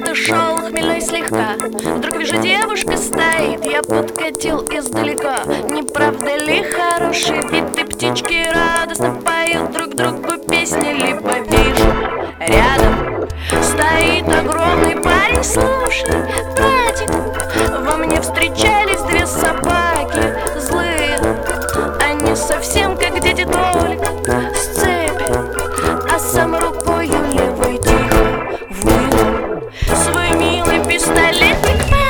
будто шел хмельной слегка. Вдруг вижу, девушка стоит, я подкатил издалека. Не правда ли хороший вид, и птички радостно поют друг другу песни? Либо вижу, рядом стоит огромный парень. Слушай, братик, во мне встречались две собаки злые. Они совсем как дети, только с цепи, а сам рукою левой тихо вынул свой милый пистолетик.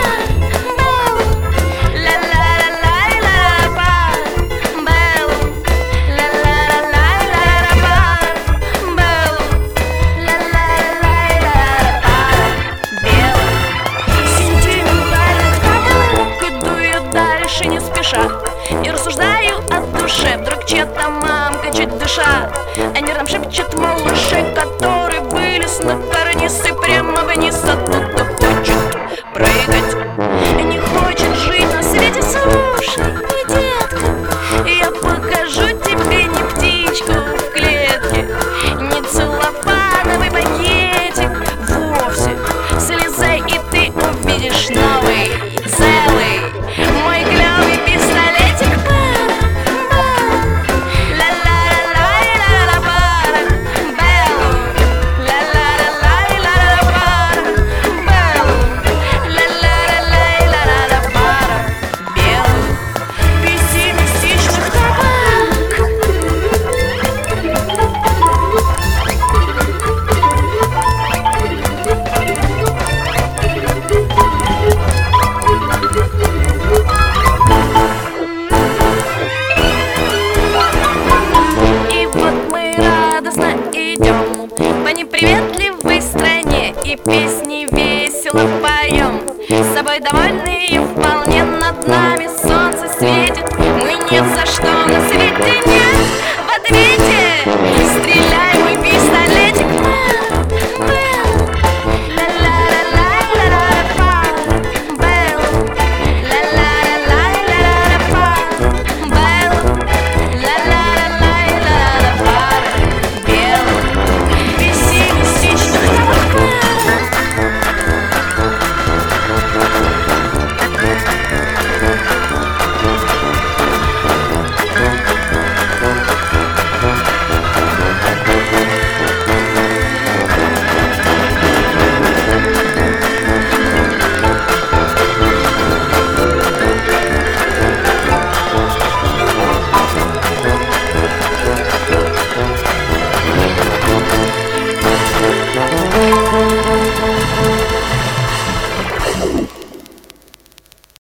Не спеша и рассуждаю от души. Вдруг чья-то мамка, чуть дыша, а нервно шепчет малыши, который вылез на карниз и прямо вниз. Оттуда хочет прыгать и не хочет жить на свете. Слушай, детка, я покажу тебе не птичку в клетке, не целлофановый пакетик вовсе. Слезай, и ты увидишь новый, целый мой клёвый пистолетик. По неприветливой стране и песни весело поем, с собой довольные вполне.